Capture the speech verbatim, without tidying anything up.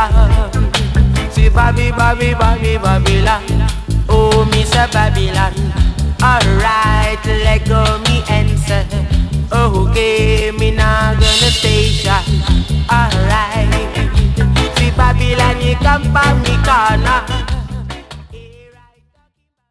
Babylon. See Babby, Babby, Babby, Babylon. Oh, Mister Babylon. Alright, let go me and